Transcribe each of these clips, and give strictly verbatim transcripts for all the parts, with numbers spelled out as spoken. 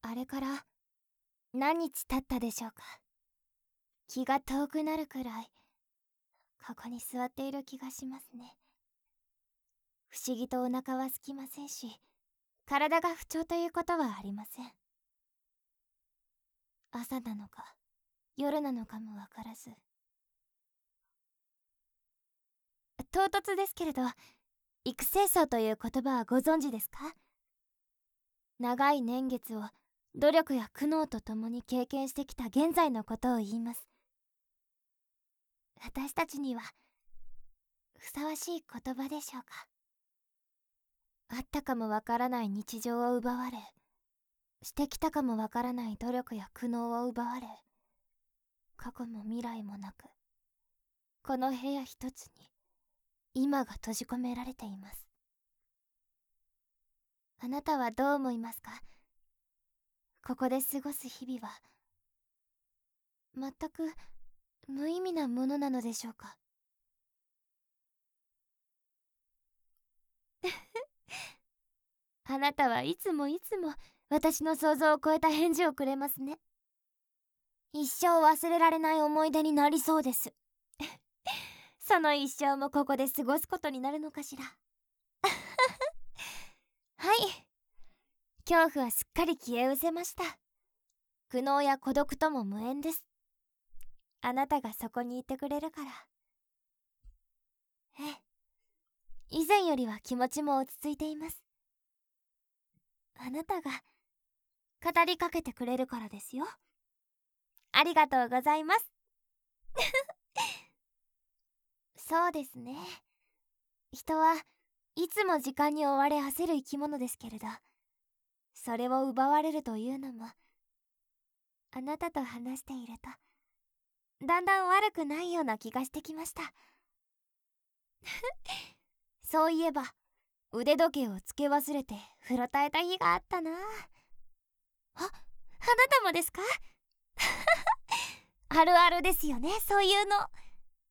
あれから何日経ったでしょうか。気が遠くなるくらいここに座っている気がしますね。不思議とお腹は空きませんし、体が不調ということはありません。朝なのか夜なのかもわからず。唐突ですけれど、育成層という言葉はご存知ですか？長い年月を努力や苦悩とともに経験してきた現在のことを言います。私たちにはふさわしい言葉でしょうか。あったかもわからない日常を奪われ、してきたかもわからない努力や苦悩を奪われ、過去も未来もなく、この部屋一つに今が閉じ込められています。あなたはどう思いますか？ここで過ごす日々は全く無意味なものなのでしょうか？あなたはいつもいつも私の想像を超えた返事をくれますね。一生忘れられない思い出になりそうです。その一生もここで過ごすことになるのかしら。はい、恐怖はすっかり消え失せました。苦悩や孤独とも無縁です。あなたがそこにいてくれるから。ええ、以前よりは気持ちも落ち着いています。あなたが語りかけてくれるからですよ。ありがとうございます。そうですね。人はいつも時間に追われ焦る生き物ですけれど、それを奪われるというのも、あなたと話しているとだんだん悪くないような気がしてきました。そういえば腕時計をつけ忘れて風呂耐えた日があったな。あ、あなたもですか？あるあるですよね、そういうの。あ、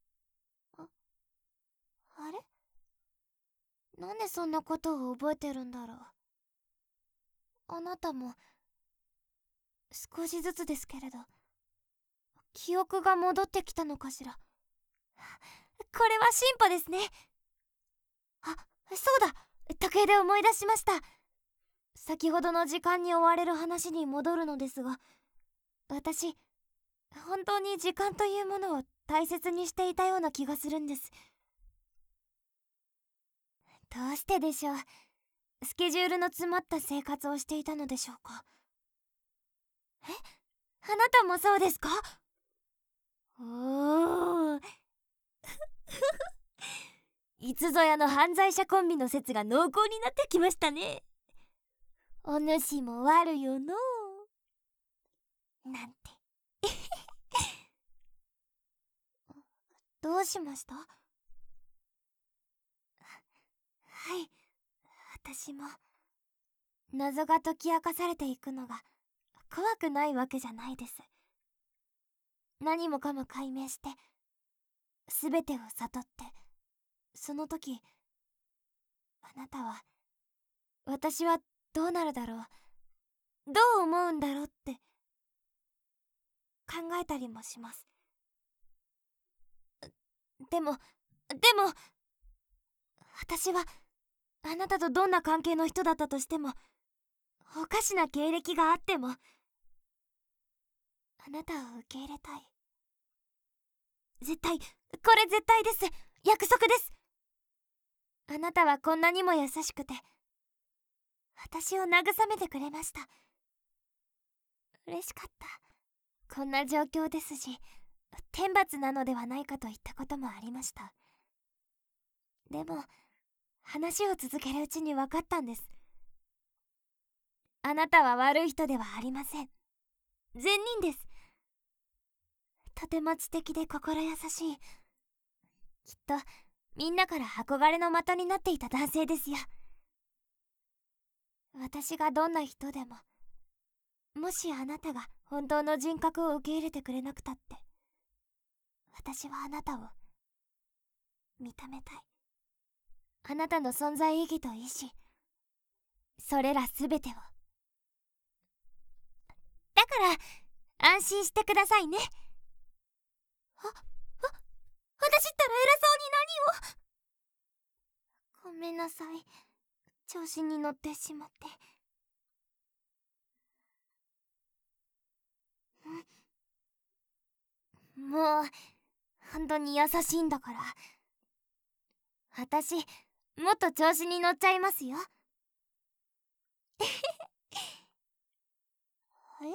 あれ？なんでそんなことを覚えてるんだろう。あなたも少しずつですけれど記憶が戻ってきたのかしら。これは進歩ですね。あ、そうだ、時計で思い出しました。先ほどの時間に追われる話に戻るのですが、私本当に時間というものを大切にしていたような気がするんです。どうしてでしょう。スケジュールの詰まった生活をしていたのでしょうか。え、あなたもそうですか？おーいつぞやの犯罪者コンビの説が濃厚になってきましたね。お主も悪よのうなんて。どうしました？はい、私も謎が解き明かされていくのが怖くないわけじゃないです。何もかも解明して全てを悟って、その時あなたは私はどうなるだろう、どう思うんだろうって考えたりもします。でもでも私はあなたとどんな関係の人だったとしても、おかしな経歴があっても、あなたを受け入れたい。絶対、これ絶対です。約束です。あなたはこんなにも優しくて私を慰めてくれました。嬉しかった。こんな状況ですし、天罰なのではないかといったこともありました。でも話を続けるうちに分かったんです。あなたは悪い人ではありません。善人です。とても知的で心優しい、きっとみんなから憧れの的になっていた男性ですよ。私がどんな人でも、もしあなたが本当の人格を受け入れてくれなくたって、私はあなたを認めたい。あなたの存在意義と意志、それらすべてを。 から安心してくださいね。あ、あ、私ったら偉そうに何を。ごめんなさい、調子に乗ってしまって。もう本当に優しいんだから。私もっと調子に乗っちゃいますよ。え？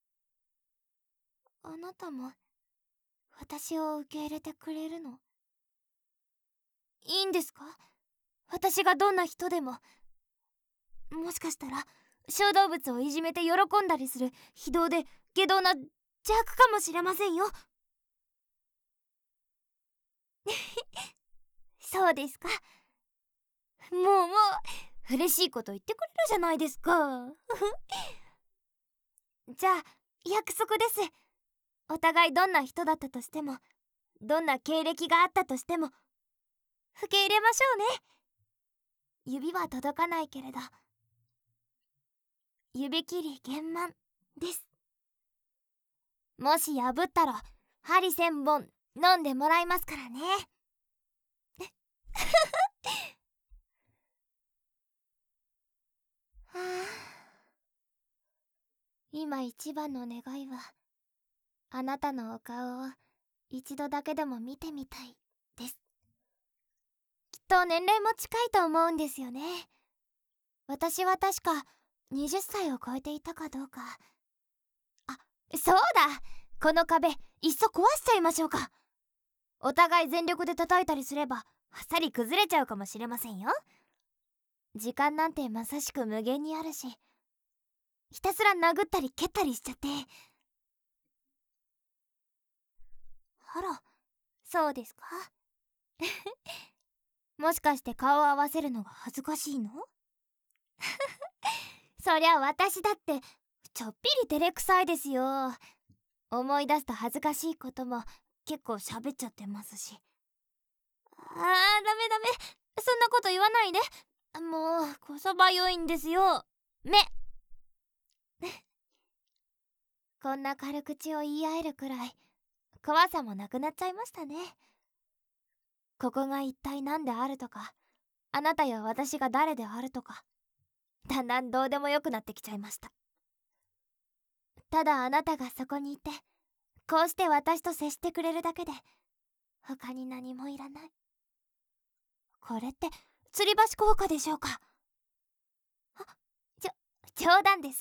あなたも私を受け入れてくれるの？いいんですか？私がどんな人でも。もしかしたら小動物をいじめて喜んだりする非道で下道な邪悪かもしれませんよ。そうですか。もうもう嬉しいこと言ってくれるじゃないですか。じゃあ約束です。お互いどんな人だったとしても、どんな経歴があったとしても受け入れましょうね。指は届かないけれど指切り玄満です。もし破ったら針千本飲んでもらいますからね。はあ、今一番の願いはあなたのお顔を一度だけでも見てみたいです。きっと年齢も近いと思うんですよね。私は確かはたちを超えていたかどうか。あ、そうだ、この壁いっそ壊しちゃいましょうか。お互い全力で叩いたりすればあっさり崩れちゃうかもしれませんよ。時間なんてまさしく無限にあるし、ひたすら殴ったり蹴ったりしちゃって。あら、そうですか。もしかして顔を合わせるのが恥ずかしいの？そりゃ私だってちょっぴり照れくさいですよ。思い出すと恥ずかしいことも結構喋っちゃってますし。あー、ダメダメ、そんなこと言わないで。もうこそばよいんですよ。目こんな軽口を言い合えるくらい怖さもなくなっちゃいましたね。ここが一体何であるとか、あなたや私が誰であるとか、だんだんどうでもよくなってきちゃいました。ただあなたがそこにいて、こうして私と接してくれるだけで他に何もいらない。これって吊り橋効果でしょうか？あ、ちょ冗談です。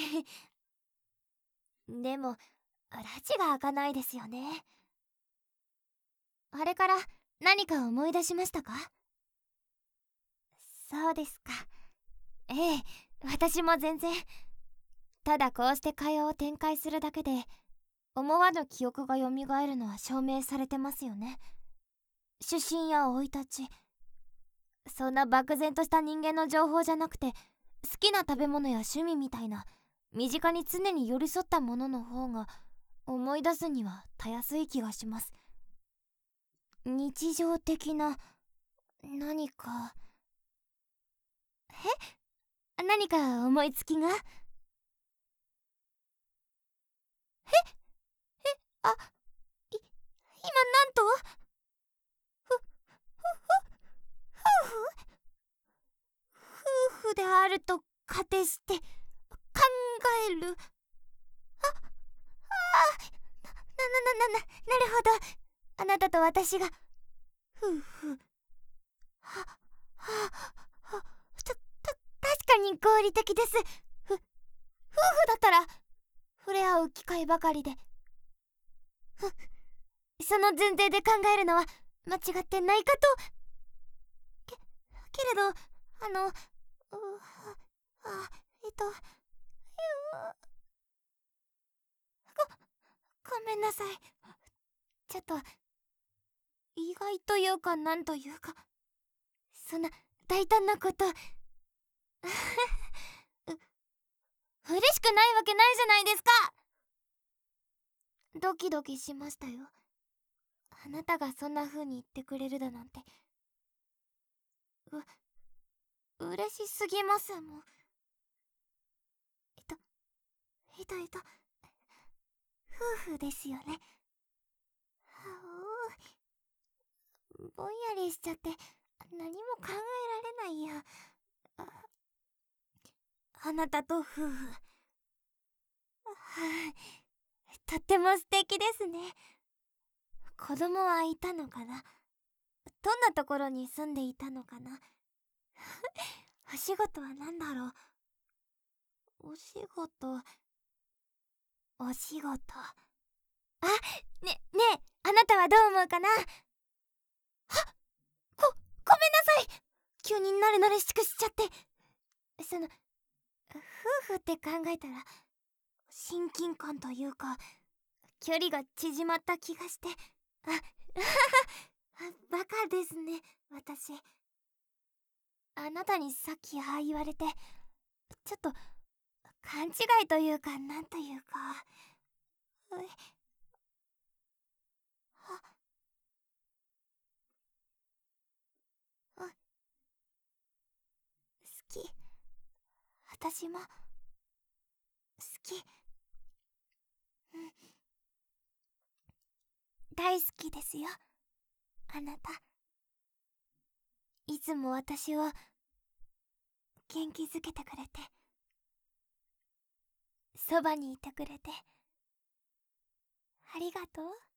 でもラジが開かないですよね。あれから何か思い出しましたか？そうですか。ええ、私も全然。ただこうして会話を展開するだけで思わぬ記憶がよみがえるのは証明されてますよね。出身や生い立ち、そんな漠然とした人間の情報じゃなくて、好きな食べ物や趣味みたいな身近に常に寄り添ったものの方が思い出すにはたやすい気がします。日常的な何か。え？何か思いつきが？え？え？あ、い、今なんと？ふ、ふ、ふ、夫婦？夫婦であると仮定して考える。あ、ああ、な、な、な、な、な、なるほど。あなたと私が夫婦。は、は、は、た、た、確かに合理的です。ふ、夫婦だったら触れ合う機会ばかりで。ふ、その前提で考えるのは間違ってないかと。け、けれど、あの、う、あ、えっと、ご、ごめんなさい。ちょっと、意外というかなんというか、そんな大胆なこと。う、嬉しくないわけないじゃないですか。ドキドキしましたよ。あなたがそんな風に言ってくれるだなんて。う、嬉しすぎますもん。いた、いたいた、 夫婦ですよね。はおー、ぼんやりしちゃって何も考えられないや。あ、あなたと夫婦、はあ、とっても素敵ですね。子供はいたのかな。どんなところに住んでいたのかな。お仕事は何だろう。お仕事、お仕事。あ、ね、ねえ、あなたはどう思うかな。はっ、ご、ごめんなさい。急になれなれしくしちゃって。その、夫婦って考えたら、親近感というか、距離が縮まった気がして。あ、あ、バカですね、私。あなたにさっきああ言われて、ちょっと、勘違いというか、なんというか。え、あ、あ、好き。私も、好き。うん、大好きですよ、あなた。いつも私を元気づけてくれて、そばにいてくれて、ありがとう。